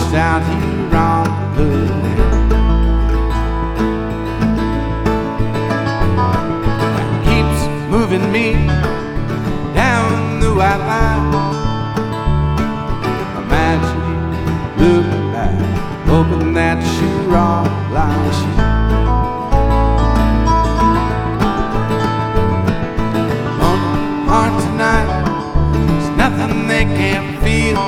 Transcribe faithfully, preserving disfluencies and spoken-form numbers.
just out here on the land. That keeps moving me down the white line. Imagine you looking back, hoping that